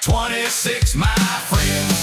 26, my friends.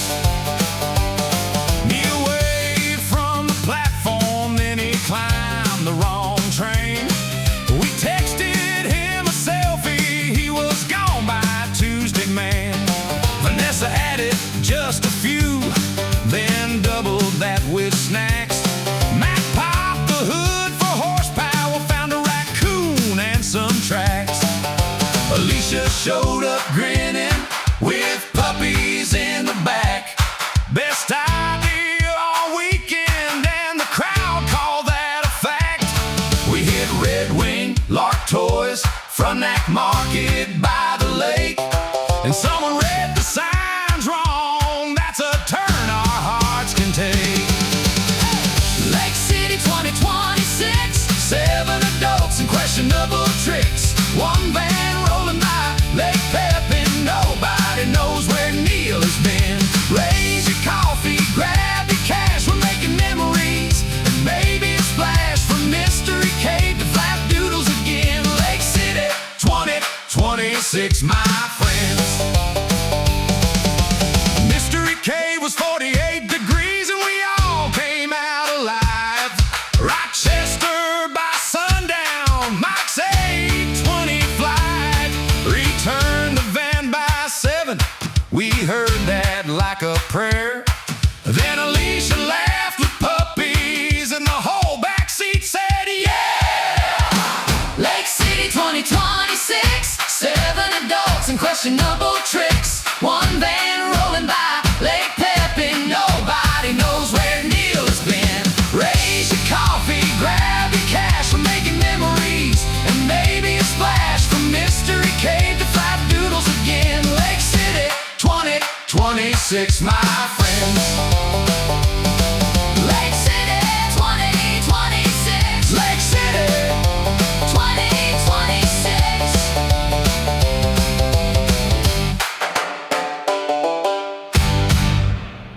Neil waved from the platform, then he climbed the wrong train. We texted him a selfie, he was gone by Tuesday, man. Vanessa added just a few, then doubled that with snacks. Matt popped the hood for horsepower, found a raccoon and some tracks. Alicia showed up grinning with puppies in the back. Best idea all weekend, and the crowd called that a fact. We hit Red Wing, Lark Toys, Frontenac Market by the lake, and someone read the signs wrong. That's a turn our hearts can take. Lake City 2026, 7 adults and questionable tricks. One van rolling by Lake Pepin, nobody knows where Neil has been. Raise your coffee, grab your cash, we're making memories, and maybe a splash from Mystery Cave to Flapdoodles again. Lake City 2026, my friends. Mystery Cave was 48 degrees and we all came out alive. Rochester by sundown, Mike's 820 flight. Returned the van by 7, we heard that like a prayer. Then Alicia laughed with puppies and the whole backseat said yeah. Lake City 2026, 7 adults and questionable tricks. One van rolling by Lake Pepin, nobody knows where Neil has been. Raise your coffee, grab your cash, we're making memories, and maybe a splash from Mystery Cave to Flapdoodles again. Lake City 2026, my friends.